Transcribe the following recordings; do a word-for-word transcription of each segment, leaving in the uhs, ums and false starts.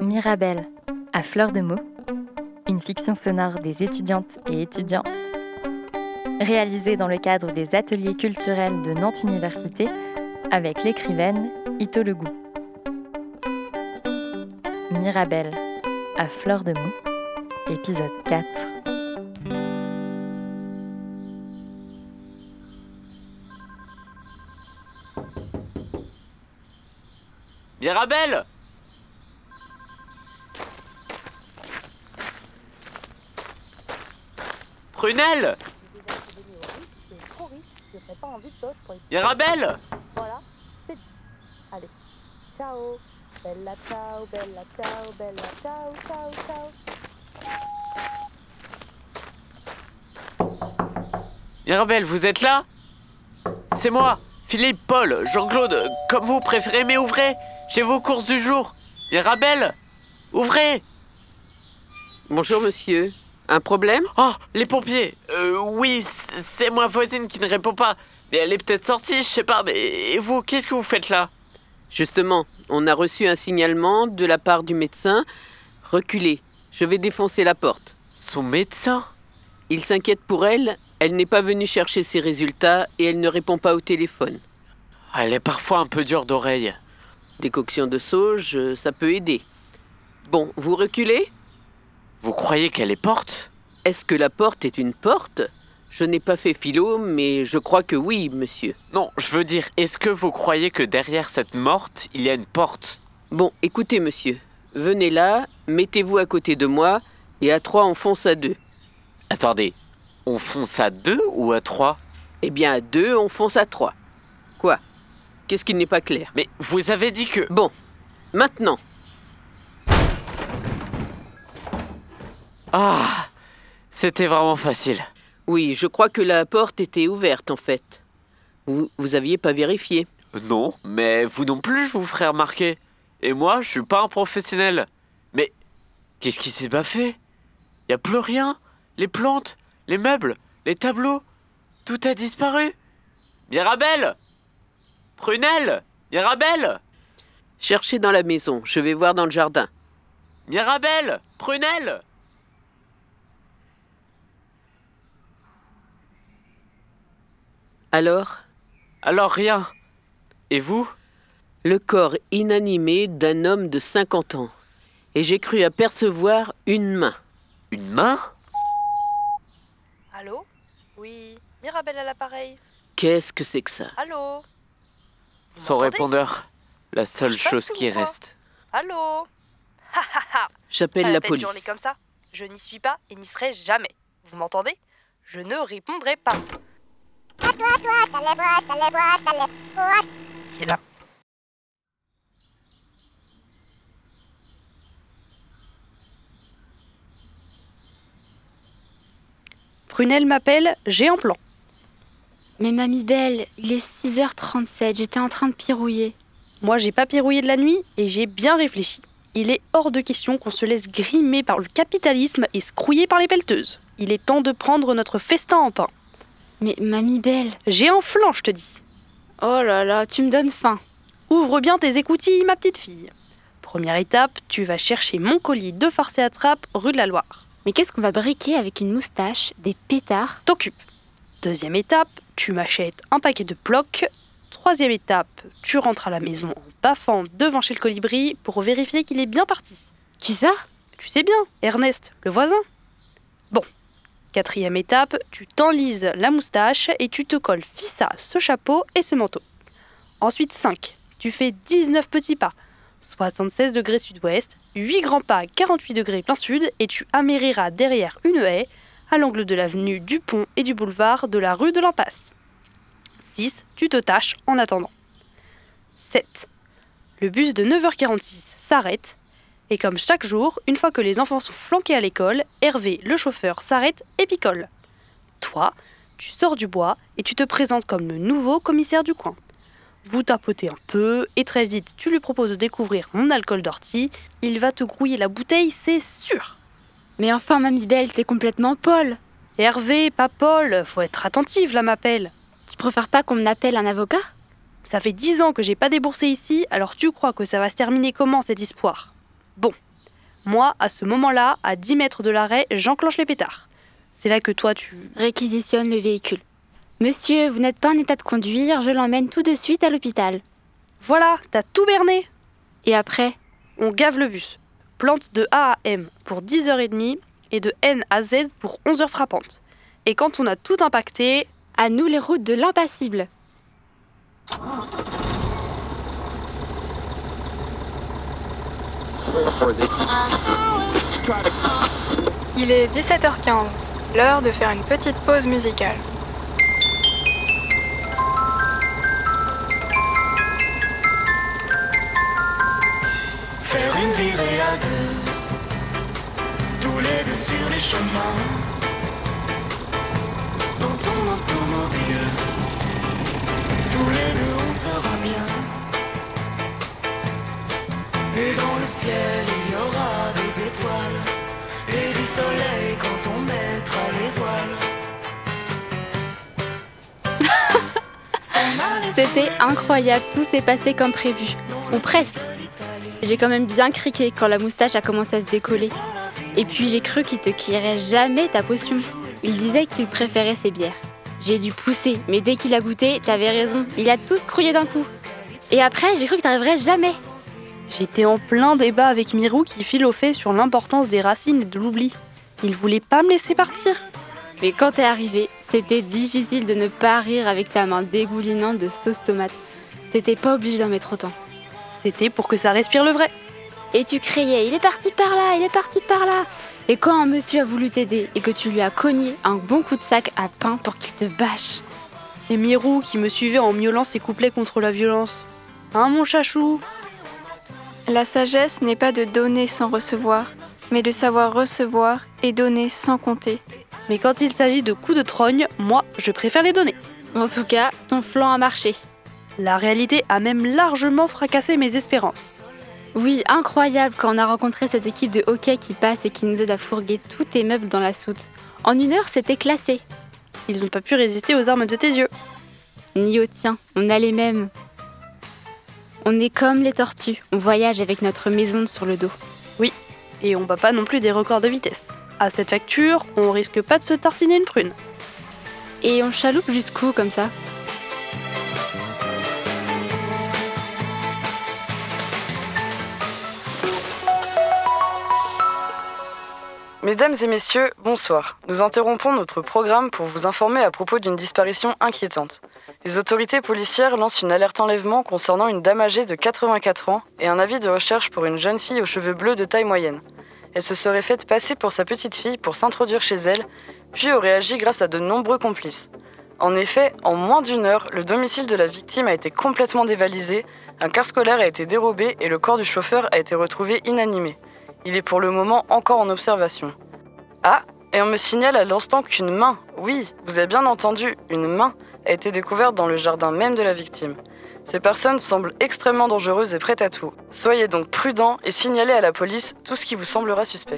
Mirabelle, à fleur de mots, une fiction sonore des étudiantes et étudiants, réalisée dans le cadre des ateliers culturels de Nantes Université avec l'écrivaine Ito Legout. Mirabelle, à fleur de mots, épisode quatre. Mirabelle! Prunelle! Mirabelle! Voilà, c'est... Allez, ciao, bella ciao, bella ciao, bella ciao, ciao, ciao. Mirabelle, vous êtes là? C'est moi, Philippe, Paul, Jean-Claude, comme vous préférez, mais ouvrez! J'ai vos courses du jour! Mirabelle! Ouvrez! Bonjour monsieur, un problème? Oh, les pompiers! Euh, oui, c'est ma voisine qui ne répond pas. Mais elle est peut-être sortie, je sais pas, mais et vous, qu'est-ce que vous faites là? Justement, on a reçu un signalement de la part du médecin. Reculez, je vais défoncer la porte. Son médecin? Il s'inquiète pour elle, elle n'est pas venue chercher ses résultats et elle ne répond pas au téléphone. Elle est parfois un peu dure d'oreille. Décoction de sauge, ça peut aider. Bon, vous reculez? Vous croyez qu'elle est porte? Est-ce que la porte est une porte? Je n'ai pas fait philo, mais je crois que oui, monsieur. Non, je veux dire, est-ce que vous croyez que derrière cette morte, il y a une porte? Bon, écoutez, monsieur. Venez là, mettez-vous à côté de moi, et à trois, on fonce à deux. Attendez, on fonce à deux ou à trois? Eh bien, à deux, on fonce à trois. Quoi? Qu'est-ce qui n'est pas clair? Mais vous avez dit que... Bon, maintenant. Ah, c'était vraiment facile. Oui, je crois que la porte était ouverte, en fait. Vous, vous aviez pas vérifié? Non, mais vous non plus, je vous ferai remarquer. Et moi, je suis pas un professionnel. Mais qu'est-ce qui s'est baffé? Y a plus rien. Les plantes, les meubles, les tableaux, tout a disparu. Mirabelle! Prunelle! Mirabelle! Cherchez dans la maison, je vais voir dans le jardin. Mirabelle! Prunelle! Alors? Alors rien. Et vous? Le corps inanimé d'un homme de cinquante ans. Et j'ai cru apercevoir une main. Une main? Allô? Oui, Mirabelle à l'appareil. Qu'est-ce que c'est que ça? Allô? Vous Son m'entendez? répondeur. La seule Je passe chose tout qui ou quoi? reste. Allô? Ha ha ha! J'appelle Pas la peine de police. journée comme ça. Je n'y suis pas et n'y serai jamais. Vous m'entendez? Je ne répondrai pas. Qui est là? Prunelle m'appelle, j'ai un plan. Mais mamie belle, il est six heures trente-sept, j'étais en train de pirouiller. Moi, j'ai pas pirouillé de la nuit et j'ai bien réfléchi. Il est hors de question qu'on se laisse grimer par le capitalisme et scrouiller par les pelleteuses. Il est temps de prendre notre festin en pain. Mais mamie belle... J'ai un flanc, je te dis. Oh là là, tu me donnes faim. Ouvre bien tes écoutilles, ma petite fille. Première étape, tu vas chercher mon colis de farce et attrape rue de la Loire. Mais qu'est-ce qu'on va briquer avec une moustache, des pétards? T'occupes. Deuxième étape, tu m'achètes un paquet de blocs. Troisième étape, tu rentres à la maison en baffant devant chez le colibri pour vérifier qu'il est bien parti. Qui ça? Tu sais bien, Ernest, le voisin. Bon. Quatrième étape, tu t'enlises la moustache et tu te colles fissa ce chapeau et ce manteau. Ensuite cinq. Tu fais dix-neuf petits pas, soixante-seize degrés sud-ouest, huit grands pas, quarante-huit degrés plein sud et tu amériras derrière une haie à l'angle de l'avenue du Pont et du boulevard de la rue de l'Impasse. six. Tu te tâches en attendant. sept. Le bus de neuf heures quarante-six s'arrête. Et comme chaque jour, une fois que les enfants sont flanqués à l'école, Hervé, le chauffeur, s'arrête et picole. Toi, tu sors du bois et tu te présentes comme le nouveau commissaire du coin. Vous tapotez un peu et très vite, tu lui proposes de découvrir mon alcool d'ortie. Il va te grouiller la bouteille, c'est sûr. Mais enfin mamie belle, t'es complètement Paul. Hervé, pas Paul, faut être attentive là, m'appelle. Tu préfères pas qu'on m'appelle un avocat? Ça fait dix ans que j'ai pas déboursé ici, alors tu crois que ça va se terminer comment cet espoir? Bon, Moi, à ce moment-là, à dix mètres de l'arrêt, j'enclenche les pétards. C'est là que toi, tu... Réquisitionne le véhicule. Monsieur, vous n'êtes pas en état de conduire, je l'emmène tout de suite à l'hôpital. Voilà, t'as tout berné. Et après? On gave le bus. Plante de A à M pour dix heures trente et de N à Z pour onze heures frappantes. Et quand on a tout impacté... À nous les routes de l'impassible. Il est dix-sept heures quinze, l'heure de faire une petite pause musicale. Faire une virée à deux, tous les deux sur les chemins, dans ton automobile, tous les deux on sera bien. Et dans le ciel il y aura des étoiles, et du soleil quand on mettra les voiles. C'était incroyable, tout s'est passé comme prévu. Ou presque. J'ai quand même bien criqué quand la moustache a commencé à se décoller. Et puis j'ai cru qu'il te quillerait jamais ta potion. Il disait qu'il préférait ses bières. J'ai dû pousser, mais dès qu'il a goûté, t'avais raison, il a tous crouillé d'un coup. Et après, j'ai cru que t'arriverais jamais. J'étais en plein débat avec Mirou qui philophait sur l'importance des racines et de l'oubli. Il voulait pas me laisser partir. Mais quand t'es arrivé, c'était difficile de ne pas rire avec ta main dégoulinante de sauce tomate. T'étais pas obligé d'en mettre autant. C'était pour que ça respire le vrai. Et tu criais, il est parti par là, il est parti par là. Et quand un monsieur a voulu t'aider et que tu lui as cogné un bon coup de sac à pain pour qu'il te bâche. Et Mirou qui me suivait en miaulant ses couplets contre la violence. Hein mon chachou? La sagesse n'est pas de donner sans recevoir, mais de savoir recevoir et donner sans compter. Mais quand il s'agit de coups de trogne, moi, je préfère les donner. En tout cas, ton flanc a marché. La réalité a même largement fracassé mes espérances. Oui, incroyable quand on a rencontré cette équipe de hockey qui passe et qui nous aide à fourguer tous tes meubles dans la soute. En une heure, c'était classé. Ils n'ont pas pu résister aux armes de tes yeux. Ni aux tiens, on a les mêmes. On est comme les tortues, on voyage avec notre maison sur le dos. Oui, et on bat pas non plus des records de vitesse. À cette facture, on risque pas de se tartiner une prune. Et on chaloupe jusqu'où comme ça? Mesdames et messieurs, bonsoir. Nous interrompons notre programme pour vous informer à propos d'une disparition inquiétante. Les autorités policières lancent une alerte enlèvement concernant une dame âgée de quatre-vingt-quatre ans et un avis de recherche pour une jeune fille aux cheveux bleus de taille moyenne. Elle se serait faite passer pour sa petite fille pour s'introduire chez elle, puis aurait agi grâce à de nombreux complices. En effet, en moins d'une heure, le domicile de la victime a été complètement dévalisé, un car scolaire a été dérobé et le corps du chauffeur a été retrouvé inanimé. Il est pour le moment encore en observation. Ah, et on me signale à l'instant qu'une main, oui, vous avez bien entendu, une main, a été découverte dans le jardin même de la victime. Ces personnes semblent extrêmement dangereuses et prêtes à tout. Soyez donc prudents et signalez à la police tout ce qui vous semblera suspect.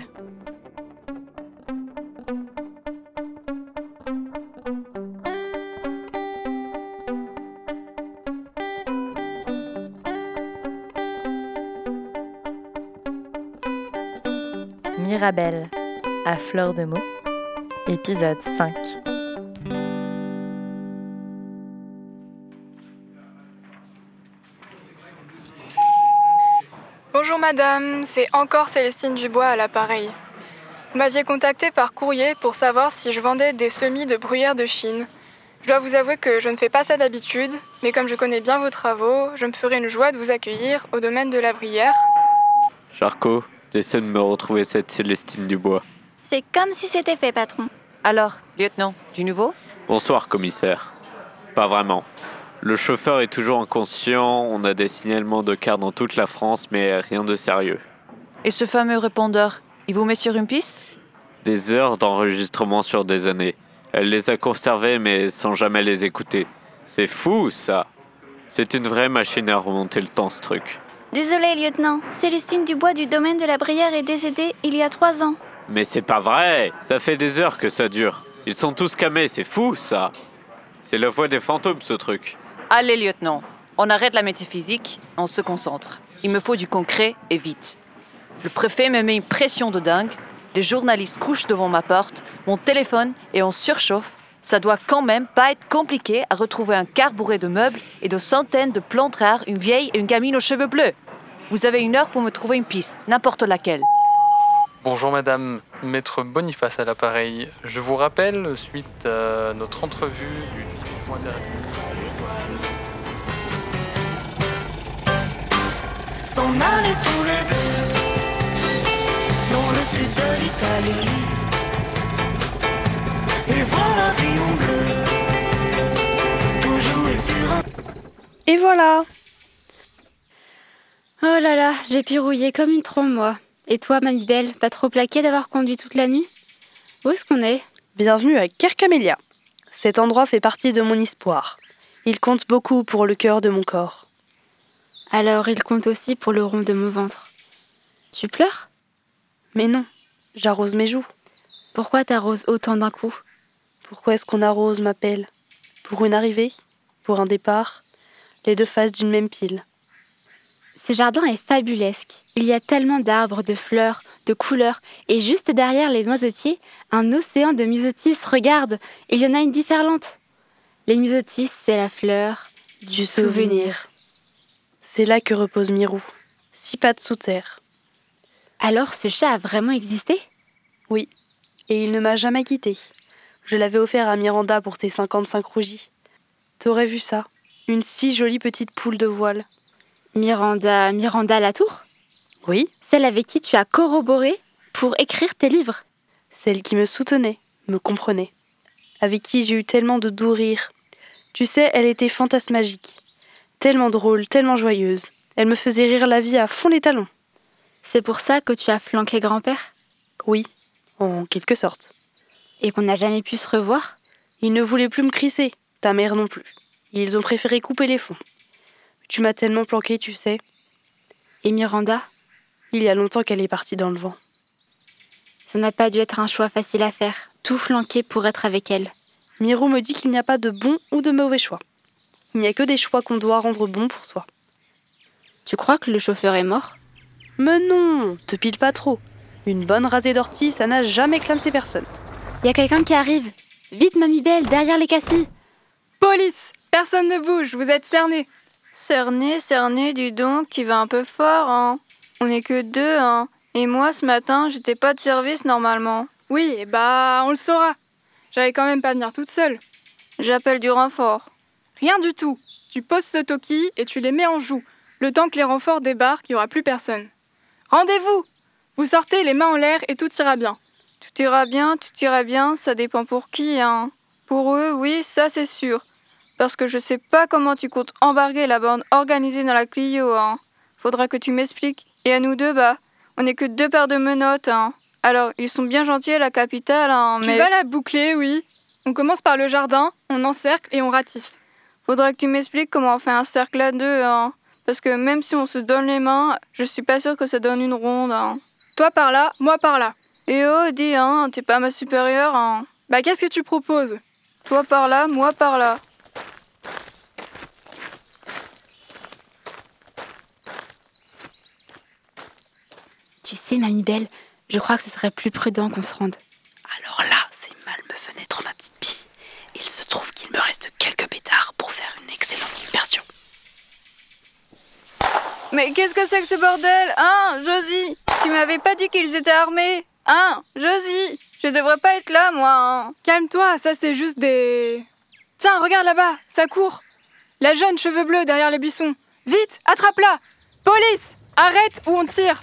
Mirabelle, à fleur de mots, épisode cinq. Bonjour madame, c'est encore Célestine Dubois à l'appareil. Vous m'aviez contacté par courrier pour savoir si je vendais des semis de bruyère de Chine. Je dois vous avouer que je ne fais pas ça d'habitude, mais comme je connais bien vos travaux, je me ferai une joie de vous accueillir au domaine de la bruyère. Charcot, j'essaie de me retrouver cette Célestine Dubois. C'est comme si c'était fait, patron. Alors, lieutenant, du nouveau? Bonsoir, commissaire. Pas vraiment. Le chauffeur est toujours inconscient, on a des signalements de car dans toute la France, mais rien de sérieux. Et ce fameux répondeur, il vous met sur une piste? Des heures d'enregistrement sur des années. Elle les a conservés, mais sans jamais les écouter. C'est fou, ça. C'est une vraie machine à remonter le temps, ce truc. Désolé, lieutenant. Célestine Dubois du domaine de la Brière est décédée il y a trois ans. Mais c'est pas vrai. Ça fait des heures que ça dure. Ils sont tous camés, c'est fou, ça. C'est la voix des fantômes, ce truc. Allez, lieutenant, on arrête la métaphysique, on se concentre. Il me faut du concret et vite. Le préfet me met une pression de dingue. Les journalistes couchent devant ma porte, mon téléphone est en surchauffe. Ça doit quand même pas être compliqué à retrouver un quart bourré de meubles et de centaines de plantes rares, une vieille et une gamine aux cheveux bleus. Vous avez une heure pour me trouver une piste, n'importe laquelle. Bonjour madame, maître Boniface à l'appareil. Je vous rappelle, suite à notre entrevue du dix-huit mois dernier. S'en allaient tous les deux dans le sud de l'Italie. Et voilà Rion bleu, toujours et sur un... Et voilà. Oh là là, j'ai pu rouiller comme une trombe, moi. Et toi, mamie belle, pas trop plaquée d'avoir conduit toute la nuit? Où est-ce qu'on est? Bienvenue à Kerkamélia. Cet endroit fait partie de mon espoir. Il compte beaucoup pour le cœur de mon corps. Alors il compte aussi pour le rond de mon ventre. Tu pleures? Mais non, j'arrose mes joues. Pourquoi t'arroses autant d'un coup? Pourquoi est-ce qu'on arrose, m'appelle? Pour une arrivée? Pour un départ? Les deux faces d'une même pile. Ce jardin est fabulesque. Il y a tellement d'arbres, de fleurs, de couleurs. Et juste derrière les noisetiers, un océan de myosotis. Regarde, il y en a une déferlante. Les myosotis, c'est la fleur du, du souvenir. souvenir. C'est là que repose Mirou, six pattes sous terre. Alors ce chat a vraiment existé? Oui, et il ne m'a jamais quittée. Je l'avais offert à Miranda pour ses cinquante-cinq rougis. T'aurais vu ça, une si jolie petite poule de voile. Miranda, Miranda Latour? Oui. Celle avec qui tu as corroboré pour écrire tes livres? Celle qui me soutenait, me comprenait. Avec qui j'ai eu tellement de doux rires. Tu sais, elle était fantasmagique. Tellement drôle, tellement joyeuse. Elle me faisait rire la vie à fond les talons. C'est pour ça que tu as flanqué grand-père? Oui, en quelque sorte. Et qu'on n'a jamais pu se revoir? Ils ne voulaient plus me crisser, ta mère non plus. Ils ont préféré couper les fonds. Tu m'as tellement planqué, tu sais. Et Miranda? Il y a longtemps qu'elle est partie dans le vent. Ça n'a pas dû être un choix facile à faire, tout flanquer pour être avec elle. Mirou me dit qu'il n'y a pas de bon ou de mauvais choix. Il n'y a que des choix qu'on doit rendre bons pour soi. Tu crois que le chauffeur est mort? Mais non, te pile pas trop. Une bonne rasée d'ortie, ça n'a jamais clamsé personne. Il y a quelqu'un qui arrive. Vite, mamie belle, derrière les cassis. Police! Personne ne bouge, vous êtes cernés. Cerné, cerné, dis donc, tu vas un peu fort, hein. On n'est que deux, hein. Et moi, ce matin, j'étais pas de service normalement. Oui, et bah, on le saura. J'allais quand même pas venir toute seule. J'appelle du renfort. Rien du tout. Tu poses ce toki et tu les mets en joue. Le temps que les renforts débarquent, il n'y aura plus personne. Rendez-vous! Vous sortez les mains en l'air et tout ira bien. Tout ira bien, tout ira bien, ça dépend pour qui, hein. Pour eux, oui, ça c'est sûr. Parce que je sais pas comment tu comptes embarquer la bande organisée dans la Clio, hein. Faudra que tu m'expliques. Et à nous deux, bah, on n'est que deux paires de menottes, hein. Alors, ils sont bien gentils à la capitale, hein, mais... Tu vas la boucler, oui. On commence par le jardin, on encercle et on ratisse. Faudra que tu m'expliques comment on fait un cercle à deux, hein. Parce que même si on se donne les mains, je suis pas sûre que ça donne une ronde, hein. Toi par là, moi par là. Et oh, dis, hein, t'es pas ma supérieure, hein. Bah, qu'est-ce que tu proposes? Toi par là, moi par là. Tu sais, mamie belle, je crois que ce serait plus prudent qu'on se rende. Alors là, c'est mal me fenêtre, ma petite bille. Il se trouve qu'il me reste quelques pétards pour faire une excellente dispersion. Mais qu'est-ce que c'est que ce bordel? Hein, Josie? Tu m'avais pas dit qu'ils étaient armés? Hein, Josie? Je devrais pas être là, moi, hein. Calme-toi, ça c'est juste des... Tiens, regarde là-bas, ça court. La jeune cheveux bleus derrière les buissons. Vite, attrape-la! Police! Arrête ou on tire!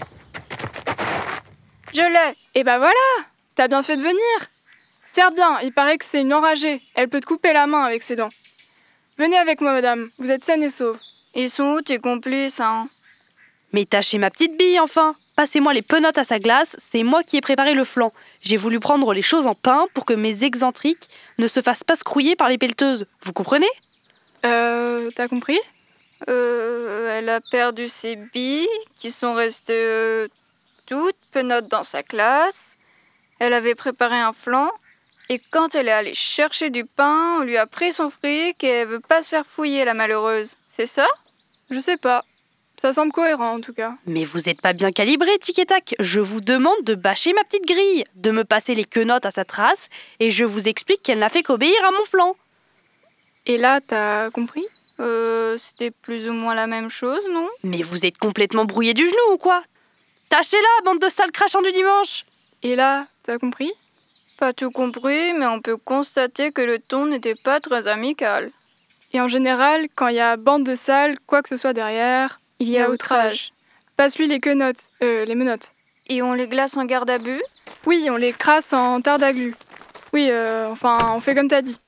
Je l'ai. Et bah voilà! T'as bien fait de venir. Serre bien, il paraît que c'est une enragée. Elle peut te couper la main avec ses dents. Venez avec moi, madame. Vous êtes saine et sauve. Ils sont où tes complices, hein? Mais tâchez ma petite bille, enfin! Passez-moi les penottes à sa glace, c'est moi qui ai préparé le flan. J'ai voulu prendre les choses en pain pour que mes excentriques ne se fassent pas scrouiller par les pelleteuses. Vous comprenez? Euh... T'as compris? Euh... Elle a perdu ses billes, qui sont restées euh, toutes penottes dans sa classe. Elle avait préparé un flan, et quand elle est allée chercher du pain, on lui a pris son fric et elle veut pas se faire fouiller, la malheureuse. C'est ça? Je sais pas. Ça semble cohérent en tout cas. Mais vous êtes pas bien calibré, tic et tac. Je vous demande de bâcher ma petite grille, de me passer les quenottes à sa trace, et je vous explique qu'elle n'a fait qu'obéir à mon flanc. Et là, t'as compris ? Euh, c'était plus ou moins la même chose, non ? Mais vous êtes complètement brouillé du genou ou quoi ? Tâchez-la, bande de sales crachants du dimanche ! Et là, t'as compris ? Pas tout compris, mais on peut constater que le ton n'était pas très amical. Et en général, quand il y a bande de sales, quoi que ce soit derrière, il y a outrage. Passe-lui les quenottes, euh, les menottes. Et on les glace en garde à vue ? Oui, on les crasse en terre d'aglu. Oui, euh, enfin, on fait comme t'as dit.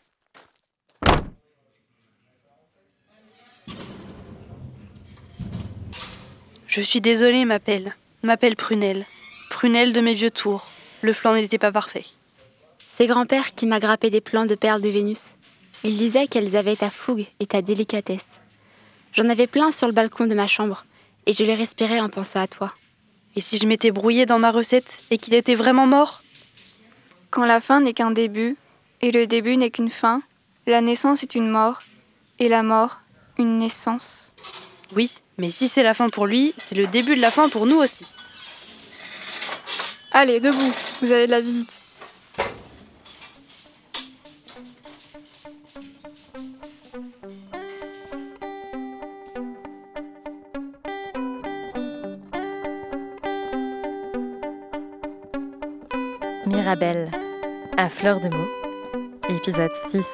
Je suis désolée, m'appelle. M'appelle Prunelle. Prunelle de mes vieux tours. Le flanc n'était pas parfait. C'est grand-père qui m'a grappé des plants de perles de Vénus. Il disait qu'elles avaient ta fougue et ta délicatesse. J'en avais plein sur le balcon de ma chambre, et je les respirais en pensant à toi. Et si je m'étais brouillée dans ma recette et qu'il était vraiment mort ? Quand la fin n'est qu'un début, et le début n'est qu'une fin, la naissance est une mort, et la mort, une naissance. Oui, mais si c'est la fin pour lui, c'est le début de la fin pour nous aussi. Allez, debout, vous avez de la visite. Mirabelle, à fleur de mots, épisode six.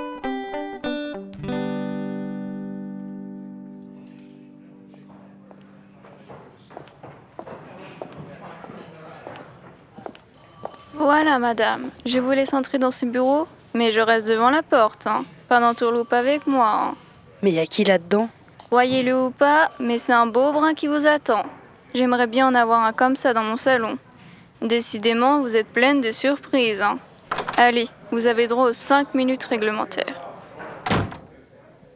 Voilà, madame. Je vous laisse entrer dans ce bureau, mais je reste devant la porte. Hein. Pas d'entourloupe avec moi. Hein. Mais y a qui là-dedans ? Croyez-le ou pas, mais c'est un beau brun qui vous attend. J'aimerais bien en avoir un comme ça dans mon salon. Décidément, vous êtes pleine de surprises. Hein. Allez, vous avez droit aux cinq minutes réglementaires. Docteur ?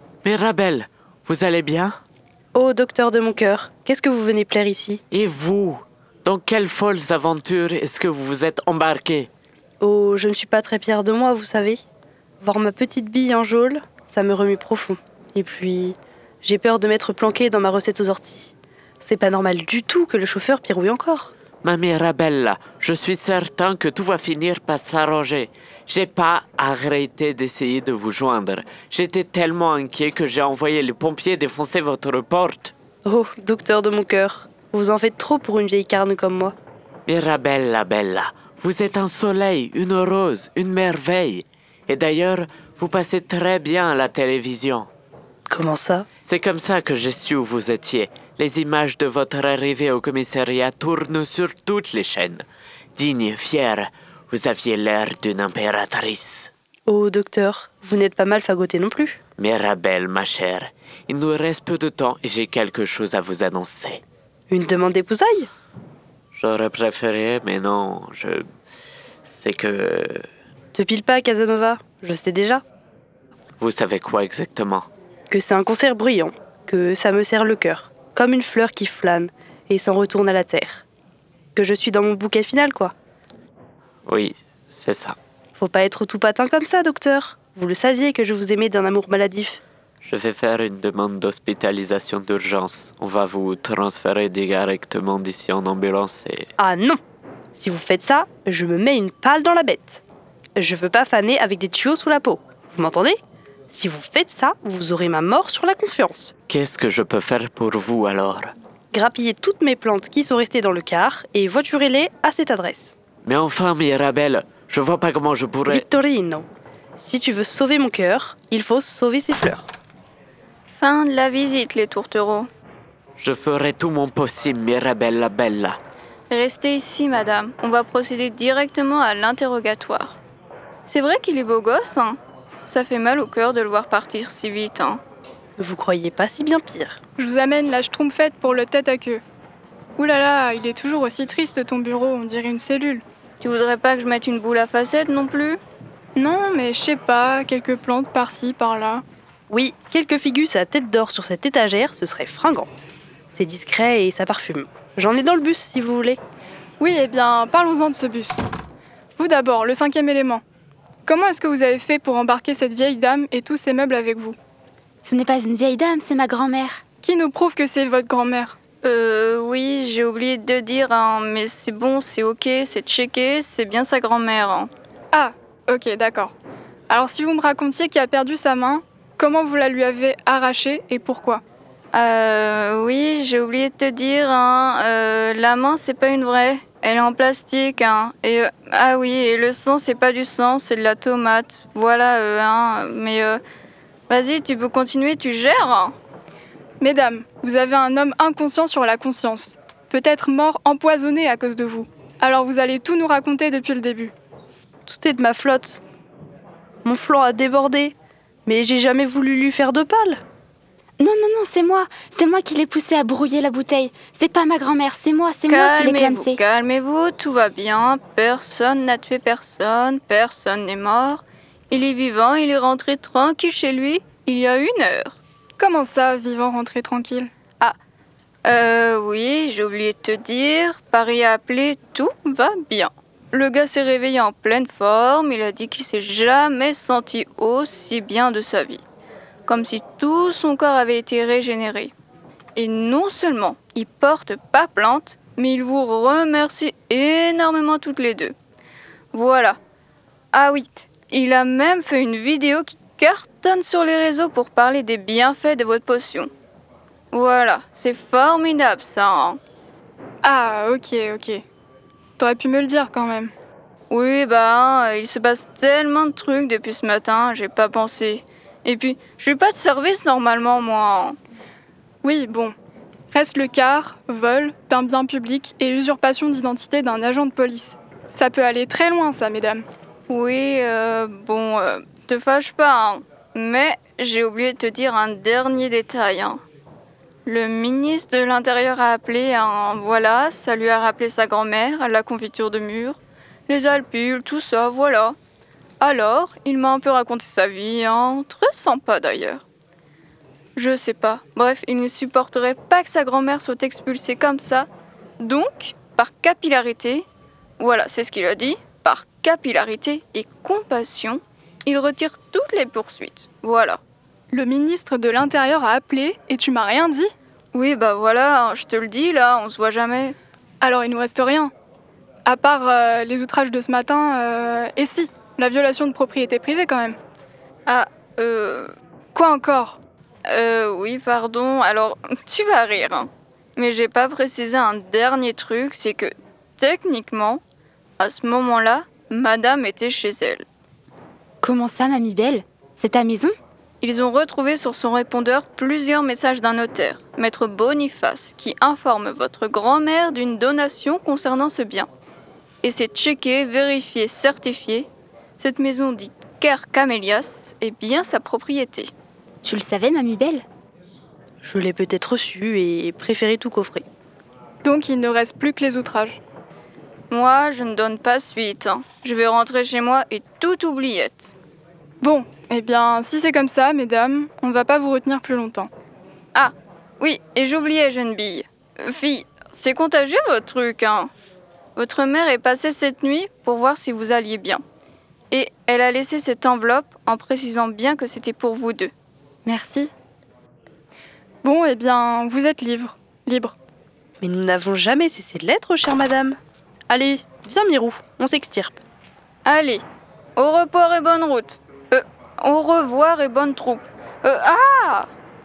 Mirabelle, vous allez bien ? Oh, docteur de mon cœur, qu'est-ce que vous venez plaire ici ? Et vous ? Dans quelles folles aventures est-ce que vous vous êtes embarqué ? Oh, je ne suis pas très fière de moi, vous savez. Voir ma petite bille en geôle, ça me remue profond. Et puis, j'ai peur de m'être planquée dans ma recette aux orties. C'est pas normal du tout que le chauffeur pirouille encore. Ma Mirabelle, je suis certain que tout va finir par s'arranger. J'ai pas arrêté d'essayer de vous joindre. J'étais tellement inquiet que j'ai envoyé les pompiers défoncer votre porte. Oh, docteur de mon cœur, vous en faites trop pour une vieille carne comme moi. Mirabelle, bella, vous êtes un soleil, une rose, une merveille. Et d'ailleurs, vous passez très bien à la télévision. Comment ça ? C'est comme ça que j'ai su où vous étiez. Les images de votre arrivée au commissariat tournent sur toutes les chaînes. Digne, fière, vous aviez l'air d'une impératrice. Oh, docteur, vous n'êtes pas mal fagoté non plus. Mirabelle, ma chère, il nous reste peu de temps et j'ai quelque chose à vous annoncer. Une demande d'épousailles ? J'aurais préféré, mais non, je... C'est que... Te pile pas, Casanova, je sais déjà. Vous savez quoi exactement ? Que c'est un concert bruyant, que ça me serre le cœur, comme une fleur qui flâne et s'en retourne à la terre. Que je suis dans mon bouquet final, quoi. Oui, c'est ça. Faut pas être tout patin comme ça, docteur. Vous le saviez que je vous aimais d'un amour maladif. Je vais faire une demande d'hospitalisation d'urgence. On va vous transférer directement d'ici en ambulance et... Ah non ! Si vous faites ça, je me mets une pale dans la bête. Je veux pas faner avec des tuyaux sous la peau. Vous m'entendez ? Si vous faites ça, vous aurez ma mort sur la confiance. Qu'est-ce que je peux faire pour vous alors ? Grappillez toutes mes plantes qui sont restées dans le car et voiturez-les à cette adresse. Mais enfin, Mirabelle, je vois pas comment je pourrais... Victorino, si tu veux sauver mon cœur, il faut sauver ces fleurs. Fin de la visite, les tourtereaux. Je ferai tout mon possible, Mirabelle la bella. Restez ici, madame. On va procéder directement à l'interrogatoire. C'est vrai qu'il est beau gosse, hein ? Ça fait mal au cœur de le voir partir si vite, hein. Vous croyez pas si bien pire. Je vous amène la schtroumpfette pour le tête à queue. Ouh là là, il est toujours aussi triste ton bureau, on dirait une cellule. Tu voudrais pas que je mette une boule à facettes non plus ? Non, mais je sais pas, quelques plantes par-ci, par-là. Oui, quelques figus à tête d'or sur cette étagère, ce serait fringant. C'est discret et ça parfume. J'en ai dans le bus si vous voulez. Oui, eh bien, parlons-en de ce bus. Vous d'abord, le cinquième élément. Comment est-ce que vous avez fait pour embarquer cette vieille dame et tous ces meubles avec vous ? Ce n'est pas une vieille dame, c'est ma grand-mère. Qui nous prouve que c'est votre grand-mère? Euh, oui, j'ai oublié de dire, hein, mais c'est bon, c'est ok, c'est checké, c'est bien sa grand-mère. Hein. Ah, ok, d'accord. Alors si vous me racontiez qui a perdu sa main, comment vous la lui avez arrachée et pourquoi? Euh, oui, j'ai oublié de te dire, hein, euh, la main, c'est pas une vraie. Elle est en plastique, hein. Et, euh, ah oui, et le sang, c'est pas du sang, c'est de la tomate. Voilà, euh, hein, mais... Euh, vas-y, tu peux continuer, tu gères, hein. Mesdames, vous avez un homme inconscient sur la conscience. Peut-être mort empoisonné à cause de vous. Alors vous allez tout nous raconter depuis le début. Tout est de ma flotte. Mon flanc a débordé, mais j'ai jamais voulu lui faire de pâle. Non, non, non, c'est moi. C'est moi qui l'ai poussé à brouiller la bouteille. C'est pas ma grand-mère, c'est moi, c'est moi qui l'ai clamsé. Calmez-vous, tout va bien. Personne n'a tué personne, personne n'est mort. Il est vivant, il est rentré tranquille chez lui il y a une heure. Comment ça, vivant, rentré tranquille? Ah, euh, oui, j'ai oublié de te dire. Paris a appelé, tout va bien. Le gars s'est réveillé en pleine forme, il a dit qu'il s'est jamais senti aussi bien de sa vie. Comme si tout son corps avait été régénéré. Et non seulement il porte pas plainte, mais il vous remercie énormément toutes les deux. Voilà. Ah oui, il a même fait une vidéo qui cartonne sur les réseaux pour parler des bienfaits de votre potion. Voilà, c'est formidable ça. Hein. Ah, ok, ok. T'aurais pu me le dire quand même. Oui, bah, hein, il se passe tellement de trucs depuis ce matin, j'ai pas pensé. Et puis, je suis pas de service normalement, moi. Oui, bon. Reste le quart, vol d'un bien public et usurpation d'identité d'un agent de police. Ça peut aller très loin, ça, mesdames. Oui, euh, bon, euh, te fâche pas, hein. Mais j'ai oublié de te dire un dernier détail. Hein. Le ministre de l'Intérieur a appelé, hein, voilà, ça lui a rappelé sa grand-mère, la confiture de mûre, les alpules, tout ça, voilà. Alors, il m'a un peu raconté sa vie, hein, très sympa d'ailleurs. Je sais pas, bref, il ne supporterait pas que sa grand-mère soit expulsée comme ça. Donc, par capillarité, voilà, c'est ce qu'il a dit, par capillarité et compassion, il retire toutes les poursuites, voilà. Le ministre de l'Intérieur a appelé et tu m'as rien dit? Oui, bah voilà, je te le dis là, on se voit jamais. Alors il nous reste rien. À part euh, les outrages de ce matin, euh, et si, la violation de propriété privée quand même. Ah, euh... Quoi encore? Euh, oui, pardon, alors, tu vas rire, hein. Mais j'ai pas précisé un dernier truc, c'est que, techniquement, à ce moment-là, madame était chez elle. Comment ça, mamie belle? C'est ta maison? Ils ont retrouvé sur son répondeur plusieurs messages d'un notaire, maître Boniface, qui informe votre grand-mère d'une donation concernant ce bien. Et c'est checké, vérifié, certifié. Cette maison dite Ker Camélias est bien sa propriété. Tu le savais, mamie belle? Je l'ai peut-être su et préféré tout coffrer. Donc il ne reste plus que les outrages. Moi, je ne donne pas suite. Hein. Je vais rentrer chez moi et tout oubliette. Bon, eh bien, si c'est comme ça, mesdames, on ne va pas vous retenir plus longtemps. Ah, oui, et j'oubliais, jeune bille. Euh, fille, c'est contagieux votre truc, hein. Votre mère est passée cette nuit pour voir si vous alliez bien. Et elle a laissé cette enveloppe en précisant bien que c'était pour vous deux. Merci. Bon, eh bien, vous êtes libre. Libre. Mais nous n'avons jamais cessé de l'être, chère madame. Allez, viens Mirou, on s'extirpe. Allez, au report et bonne route. Euh, au revoir et bonne troupe. Euh, ah!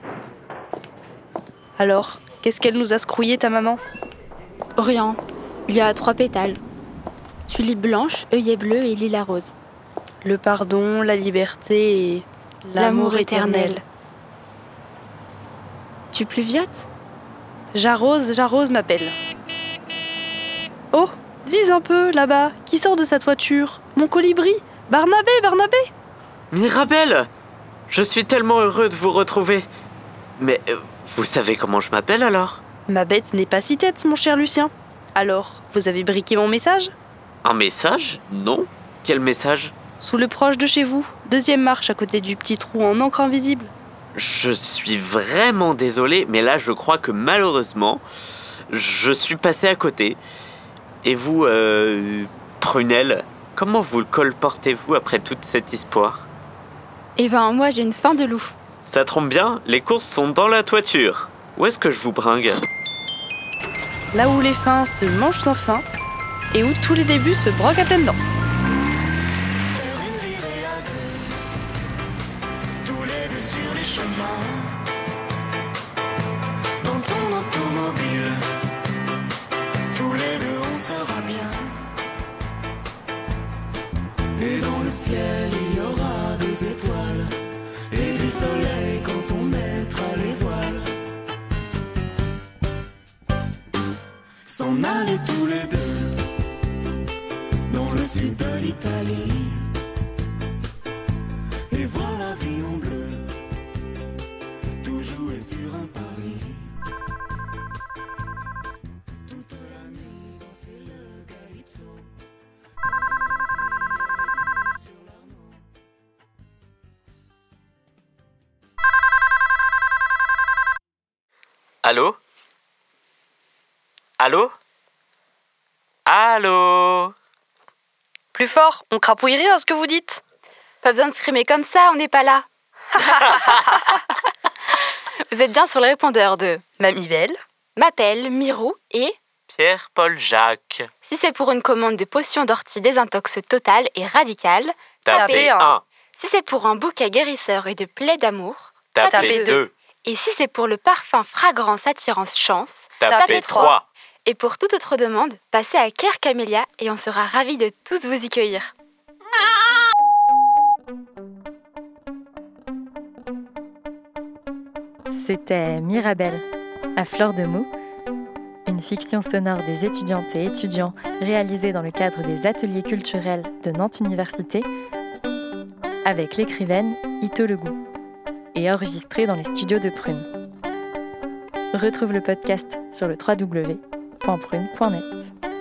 Alors, qu'est-ce qu'elle nous a scrouillé, ta maman? Rien. Il y a trois pétales. Tulipe blanche, œillet bleu et lilas rose. Le pardon, la liberté et l'amour éternel. Tu pluviotes? J'arrose, j'arrose m'appelle. Oh, vise un peu, là-bas. Qui sort de sa toiture? Mon colibri? Barnabé, Barnabé! Mirabelle! Je suis tellement heureux de vous retrouver. Mais euh, vous savez comment je m'appelle alors? Ma bête n'est pas si tête, mon cher Lucien. Alors, vous avez briqué mon message? Un message? Non. Quel message? Sous le proche de chez vous, deuxième marche à côté du petit trou en encre invisible. Je suis vraiment désolé, mais là je crois que malheureusement, je suis passé à côté. Et vous, euh, Prunelle, comment vous le colportez-vous après toute cette histoire? Eh ben moi j'ai une faim de loup. Ça tombe bien, les courses sont dans la toiture. Où est-ce que je vous bringue? Là où les fins se mangent sans fin et où tous les débuts se broquent à pleines dents. Faire une virée à deux, tous les deux sur les chemins. Dans ton automobile, tous les deux on sera bien. Et dans le ciel il y aura des étoiles et du soleil quand on mettra les voiles. S'en aller tous les deux dans le sud de l'Italie et voir la vie en bleu, tout jouer sur un pari. Toute la nuit danser le calypso. Allô? Allô? Allô? Plus fort, on crapouille rien à ce que vous dites. Pas besoin de scrimer comme ça, on n'est pas là. Vous êtes bien sur le répondeur de Mamie Belle, M'appelle Mirou et Pierre-Paul Jacques. si c'est pour une commande de potions d'ortie désintox totale et radicale, Tapez un. un. si c'est pour un bouquet guérisseur et de plaies d'amour, Tapez Tapez deux. et si c'est pour le parfum fragrance attirance chance, Tapez trois. et pour toute autre demande, passez à Care Camélia et on sera ravis de tous vous y cueillir. C'était Mirabelle, à fleur de mots, une fiction sonore des étudiantes et étudiants réalisée dans le cadre des ateliers culturels de Nantes Université avec l'écrivaine Ito Legout et enregistrée dans les studios de Prune. Retrouve le podcast sur le w w w point prune point net.